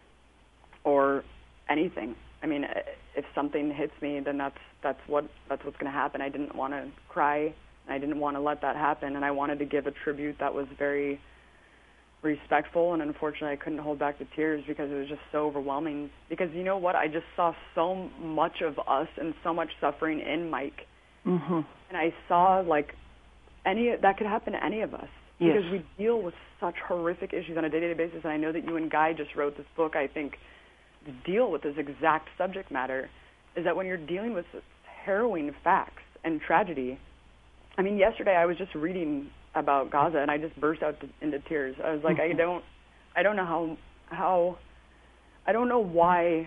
or anything. I mean, if something hits me, then that's what's going to happen. I didn't want to cry, and I didn't want to let that happen, and I wanted to give a tribute that was very respectful, and unfortunately I couldn't hold back the tears because it was just so overwhelming. Because you know what? I just saw so much of us and so much suffering in Mike. Mm-hmm. And I saw that could happen to any of us. Yes. Because we deal with such horrific issues on a day-to-day basis, and I know that you and Guy just wrote this book, I think, to deal with this exact subject matter, is that when you're dealing with harrowing facts and tragedy. I mean, yesterday I was just reading about Gaza, and I just burst out into tears. I was like, I don't know how, I don't know why,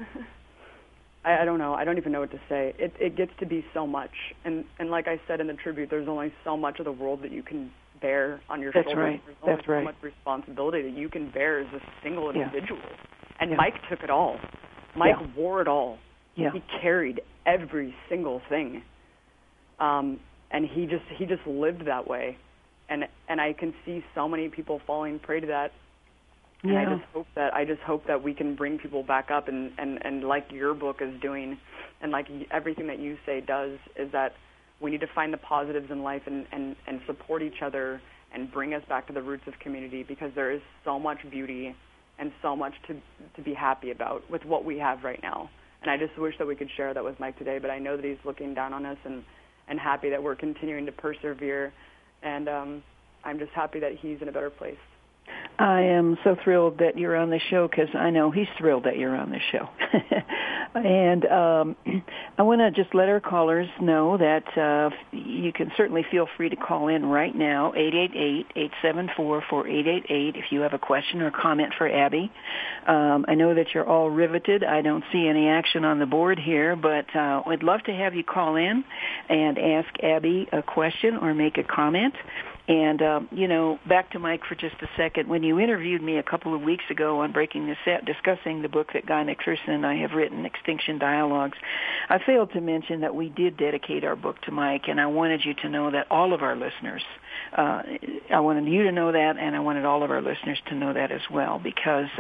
I don't know. I don't even know what to say. It gets to be so much, and like I said in the tribute, there's only so much of the world that you can bear on your shoulders. Right. There's only so much responsibility that you can bear as a single individual. And Mike took it all. Mike wore it all. Yeah. He carried every single thing. And he just lived that way. And I can see so many people falling prey to that. And I just hope that we can bring people back up and like your book is doing, and like everything that you say does, is that we need to find the positives in life and support each other and bring us back to the roots of community, because there is so much beauty and so much to be happy about with what we have right now. And I just wish that we could share that with Mike today, but I know that he's looking down on us and happy that we're continuing to persevere. And I'm just happy that he's in a better place. I am so thrilled that you're on the show because I know he's thrilled that you're on the show. And I want to just let our callers know that you can certainly feel free to call in right now, 888-874-4888, if you have a question or comment for Abby. I know that you're all riveted. I don't see any action on the board here, but we'd love to have you call in and ask Abby a question or make a comment. And, back to Mike for just a second. When you interviewed me a couple of weeks ago on Breaking the Set, discussing the book that Guy McPherson and I have written, Extinction Dialogues, I failed to mention that we did dedicate our book to Mike, and I wanted you to know that all of our listeners, I wanted you to know that, and I wanted all of our listeners to know that as well, because,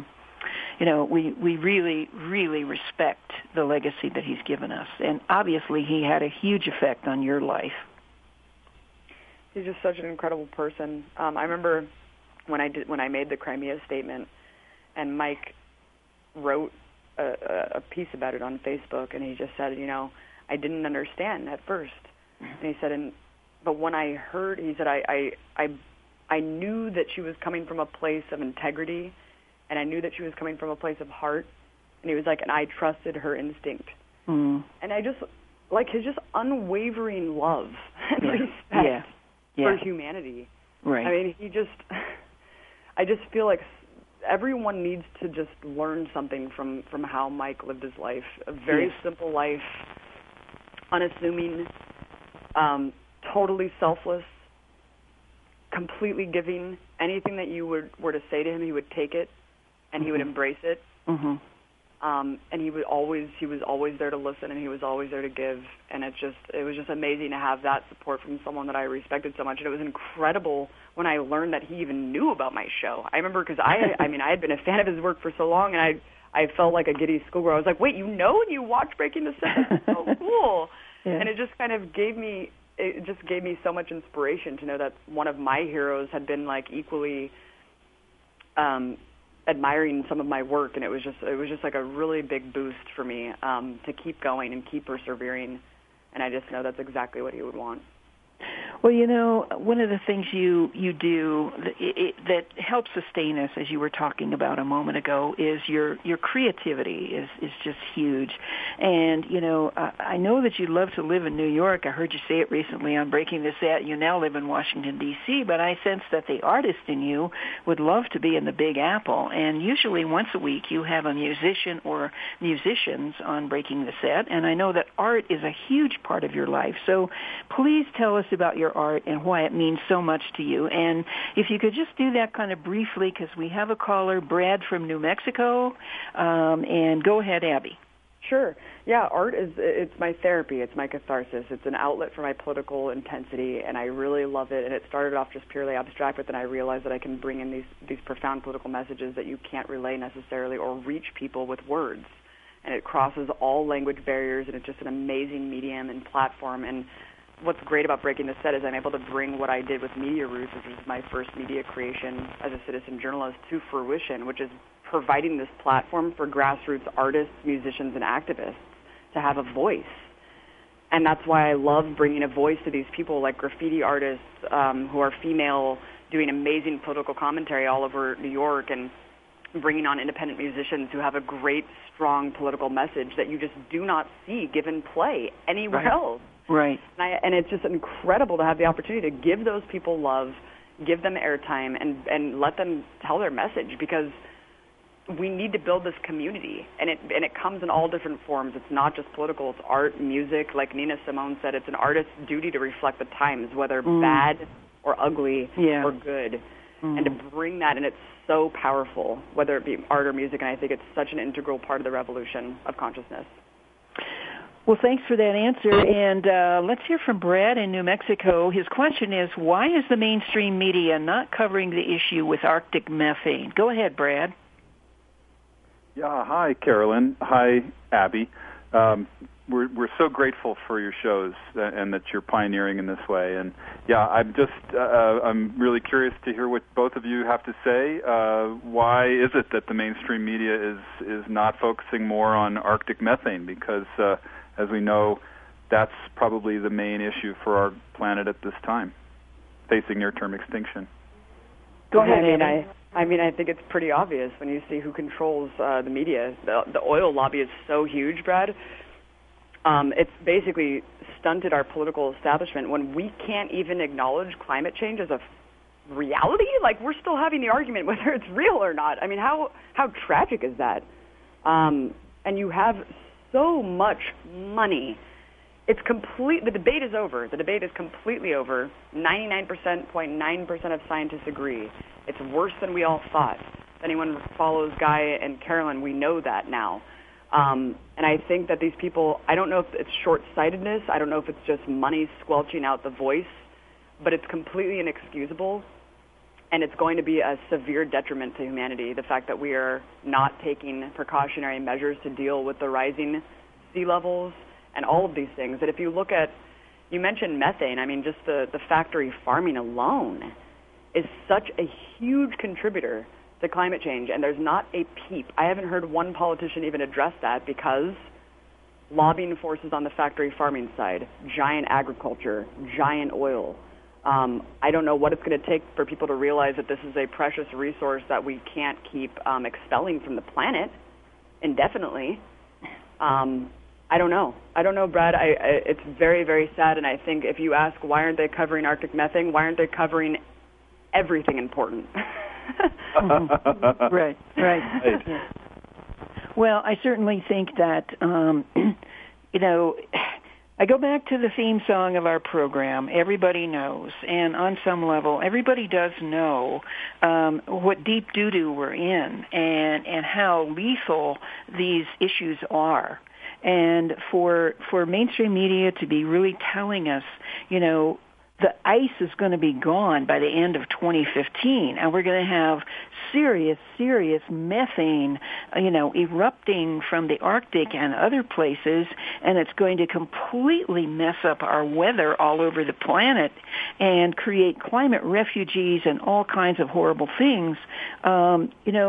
we really, really respect the legacy that he's given us. And obviously he had a huge effect on your life. He's just such an incredible person. I remember when I made the Crimea statement, and Mike wrote a piece about it on Facebook, and he just said, I didn't understand at first. And he said, but when I heard, he said, I knew that she was coming from a place of integrity, and I knew that she was coming from a place of heart. And he was like, and I trusted her instinct. Mm. And I just, like his just unwavering love and respect. For humanity. Right. I mean, I just feel like everyone needs to just learn something from how Mike lived his life. A very simple life, unassuming, totally selfless, completely giving. Anything that you were to say to him, he would take it, and he would embrace it. Mm-hmm. And he was always there to listen, and he was always there to give. And it was just amazing to have that support from someone that I respected so much. And it was incredible when I learned that he even knew about my show. I remember because I had been a fan of his work for so long, and I felt like a giddy schoolgirl. I was like, wait, and you watch Breaking the Set? That's so cool. Yeah. And it just kind of gave me so much inspiration to know that one of my heroes had been like equally admiring some of my work, and it was just like a really big boost for me to keep going and keep persevering, and I just know that's exactly what he would want. Well, one of the things you do that helps sustain us, as you were talking about a moment ago, is your creativity is just huge. And, I know that you love to live in New York. I heard you say it recently on Breaking the Set. You now live in Washington, D.C., but I sense that the artist in you would love to be in the Big Apple. And usually once a week you have a musician or musicians on Breaking the Set, and I know that art is a huge part of your life. So please tell us about your art and why it means so much to you. And if you could just do that kind of briefly, because we have a caller, Brad from New Mexico, and go ahead, Abby. Sure. Yeah, art it's my therapy. It's my catharsis. It's an outlet for my political intensity, and I really love it. And it started off just purely abstract, but then I realized that I can bring in these profound political messages that you can't relay necessarily or reach people with words. And it crosses all language barriers, and it's just an amazing medium and platform. And what's great about Breaking the Set is I'm able to bring what I did with Media Roots, which was my first media creation as a citizen journalist, to fruition, which is providing this platform for grassroots artists, musicians, and activists to have a voice. And that's why I love bringing a voice to these people like graffiti artists who are female, doing amazing political commentary all over New York, and bringing on independent musicians who have a great, strong political message that you just do not see given play anywhere else. Right. And it's just incredible to have the opportunity to give those people love, give them airtime, and let them tell their message, because we need to build this community, and it comes in all different forms. It's not just political. It's art, music. Like Nina Simone said, it's an artist's duty to reflect the times, whether bad or ugly or good, and to bring that. And it's so powerful, whether it be art or music, and I think it's such an integral part of the revolution of consciousness. Well, thanks for that answer. And let's hear from Brad in New Mexico. His question is, why is the mainstream media not covering the issue with Arctic methane? Go ahead, Brad. Yeah, hi, Carolyn. Hi, Abby. We're so grateful for your shows and that you're pioneering in this way. And yeah, I'm really curious to hear what both of you have to say. Why is it that the mainstream media is not focusing more on Arctic methane? Because as we know, that's probably the main issue for our planet at this time, facing near-term extinction. Go ahead, Anna. I mean, I think it's pretty obvious when you see who controls the media. The oil lobby is so huge, Brad. It's basically stunted our political establishment when we can't even acknowledge climate change as a reality. Like, we're still having the argument whether it's real or not. I mean, how tragic is that? And you have so much money. It's complete. The debate is over. The debate is completely over. 99.9% of scientists agree. It's worse than we all thought. If anyone follows Guy and Carolyn, we know that now. And I think that these people, I don't know if it's short-sightedness. I don't know if it's just money squelching out the voice, but it's completely inexcusable. And it's going to be a severe detriment to humanity, the fact that we are not taking precautionary measures to deal with the rising sea levels and all of these things. That if you look at, you mentioned methane, I mean, just the factory farming alone is such a huge contributor to climate change, and there's not a peep. I haven't heard one politician even address that because lobbying forces on the factory farming side, giant agriculture, giant oil. I don't know what it's going to take for people to realize that this is a precious resource that we can't keep expelling from the planet indefinitely. I don't know. I don't know, Brad. It's very, very sad, and I think if you ask why aren't they covering Arctic methane, why aren't they covering everything important? Right. Well, I certainly think that, I go back to the theme song of our program, Everybody Knows, and on some level, everybody does know what deep doo-doo we're in and how lethal these issues are. And for mainstream media to be really telling us, the ice is going to be gone by the end of 2015, and we're going to have serious methane, erupting from the Arctic and other places, and it's going to completely mess up our weather all over the planet and create climate refugees and all kinds of horrible things. Our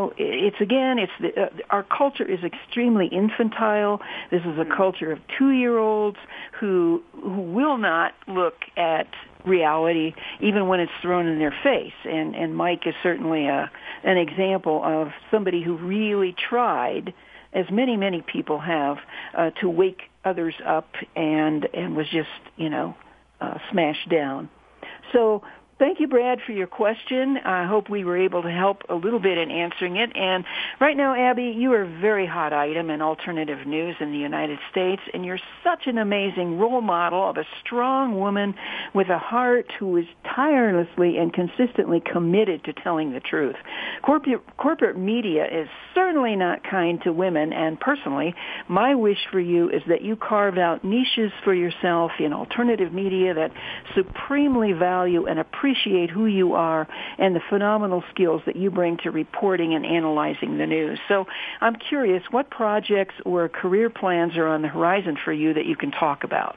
culture is extremely infantile. This is a culture of 2-year-olds who will not look at reality even when it's thrown in their face, and Mike is certainly an example of somebody who really tried, as many people have, to wake others up and was just smashed down. So thank you, Brad, for your question. I hope we were able to help a little bit in answering it. And right now, Abby, you are a very hot item in alternative news in the United States, and you're such an amazing role model of a strong woman with a heart who is tirelessly and consistently committed to telling the truth. Corporate media is certainly not kind to women, and personally, my wish for you is that you carve out niches for yourself in alternative media that supremely value and appreciate who you are and the phenomenal skills that you bring to reporting and analyzing the news. So I'm curious, what projects or career plans are on the horizon for you that you can talk about?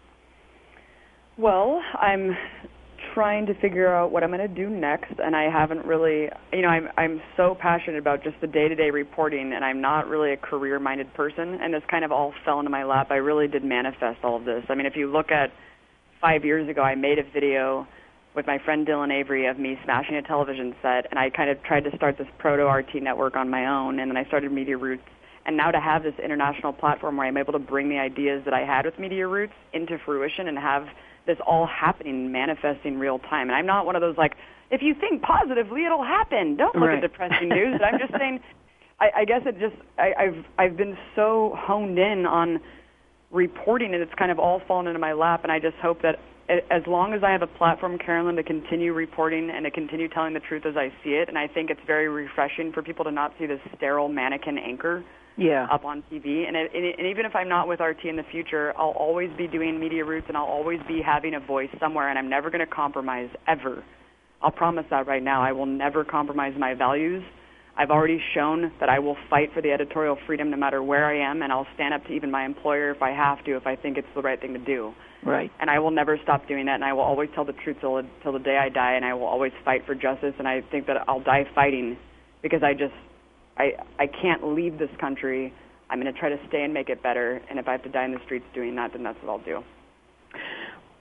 Well, I'm trying to figure out what I'm going to do next, and I haven't really, I'm so passionate about just the day-to-day reporting, and I'm not really a career-minded person, and this kind of all fell into my lap. I really did manifest all of this. I mean, if you look at 5 years ago, I made a video with my friend Dylan Avery of me smashing a television set, and I kind of tried to start this proto-RT network on my own, and then I started Media Roots. And now to have this international platform where I'm able to bring the ideas that I had with Media Roots into fruition and have this all happening, manifesting real time. And I'm not one of those, if you think positively, it'll happen. Don't look at depressing news. But I'm just saying, I guess I've been so honed in on reporting, and it's kind of all fallen into my lap, and I just hope that as long as I have a platform, Carolyn, to continue reporting and to continue telling the truth as I see it, and I think it's very refreshing for people to not see this sterile mannequin anchor up on TV. And even if I'm not with RT in the future, I'll always be doing Media Roots, and I'll always be having a voice somewhere, and I'm never going to compromise, ever. I'll promise that right now. I will never compromise my values. I've already shown that I will fight for the editorial freedom no matter where I am, and I'll stand up to even my employer if I have to, if I think it's the right thing to do. Right. And I will never stop doing that, and I will always tell the truth till the day I die, and I will always fight for justice, and I think that I'll die fighting because I can't leave this country. I'm going to try to stay and make it better, and if I have to die in the streets doing that, then that's what I'll do.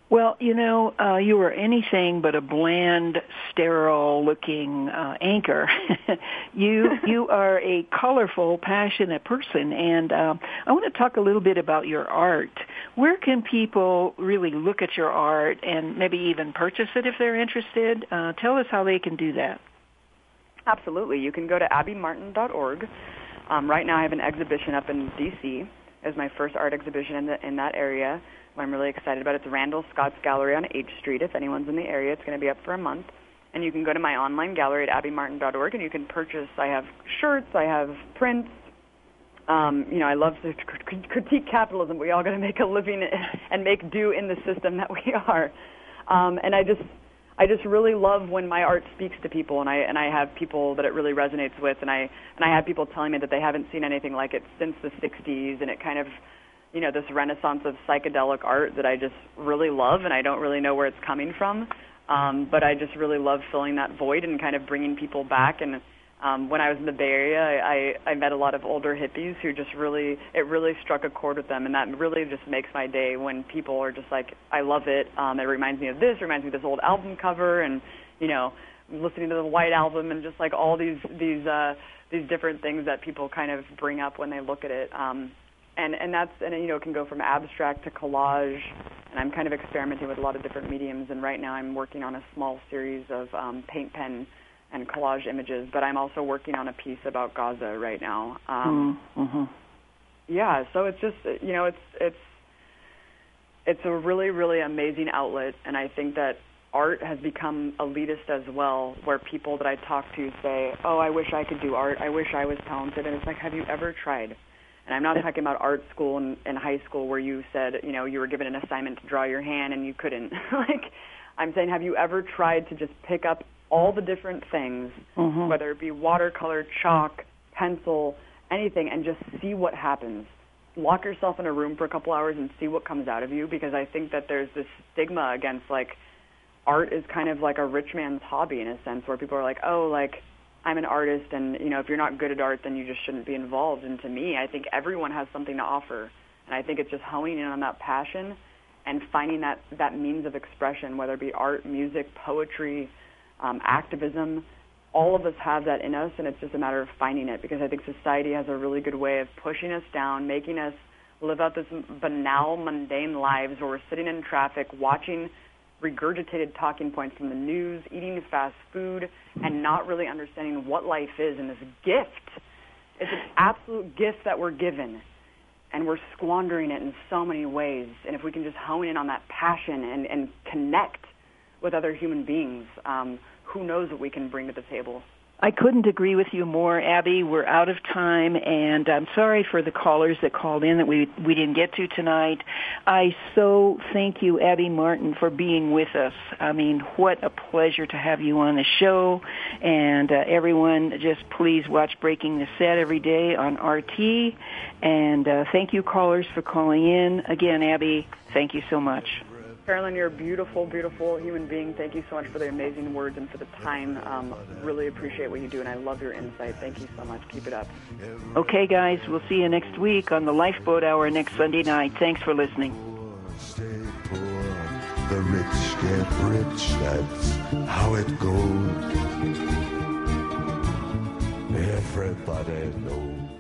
Well, you are anything but a bland, sterile-looking anchor. You are a colorful, passionate person, and I want to talk a little bit about your art. Where can people really look at your art and maybe even purchase it if they're interested? Tell us how they can do that. Absolutely. You can go to abbymartin.org. Right now I have an exhibition up in D.C. as my first art exhibition in that area. I'm really excited about it. It's Randall Scott's Gallery on H Street. If anyone's in the area, it's going to be up for a month. And you can go to my online gallery at abbymartin.org, and you can purchase. I have shirts. I have prints. I love to critique capitalism. We all got to make a living and make do in the system that we are. And I just really love when my art speaks to people, and I have people that it really resonates with, and I have people telling me that they haven't seen anything like it since the 60s, and it kind of, this renaissance of psychedelic art that I just really love, and I don't really know where it's coming from, but I just really love filling that void and kind of bringing people back. And when I was in the Bay Area, I met a lot of older hippies who just it really struck a chord with them, and that really just makes my day when people are just like, I love it. It reminds me of this, reminds me of this old album cover, and listening to the White Album, and just like all these different things that people kind of bring up when they look at it. And it can go from abstract to collage, and I'm kind of experimenting with a lot of different mediums, and right now I'm working on a small series of paint pen and collage images, but I'm also working on a piece about Gaza right now. Yeah, so it's just, it's a really, really amazing outlet, and I think that art has become elitist as well, where people that I talk to say, oh, I wish I could do art, I wish I was talented, and it's like, have you ever tried? And I'm not talking about art school and high school where you said, you were given an assignment to draw your hand and you couldn't. I'm saying, have you ever tried to just pick up all the different things, whether it be watercolor, chalk, pencil, anything, and just see what happens? Lock yourself in a room for a couple hours and see what comes out of you, because I think that there's this stigma against, art is kind of like a rich man's hobby in a sense, where people are like, oh, I'm an artist, and, if you're not good at art, then you just shouldn't be involved. And to me, I think everyone has something to offer. And I think it's just honing in on that passion and finding that means of expression, whether it be art, music, poetry, activism. All of us have that in us, and it's just a matter of finding it, because I think society has a really good way of pushing us down, making us live out this banal, mundane lives where we're sitting in traffic, watching regurgitated talking points from the news, eating fast food, and not really understanding what life is. And this gift, it's an absolute gift that we're given, and we're squandering it in so many ways. And if we can just hone in on that passion and connect with other human beings, who knows what we can bring to the table. I couldn't agree with you more, Abby. We're out of time, and I'm sorry for the callers that called in that we didn't get to tonight. I so thank you, Abby Martin, for being with us. I mean, what a pleasure to have you on the show. And everyone, just please watch Breaking the Set every day on RT. And thank you, callers, for calling in. Again, Abby, thank you so much. Carolyn, you're a beautiful, beautiful human being. Thank you so much for the amazing words and for the time. Really appreciate what you do, and I love your insight. Thank you so much. Keep it up. Okay, guys, we'll see you next week on the Lifeboat Hour next Sunday night. Thanks for listening. Stay poor, the rich get rich. That's how it goes. Everybody knows.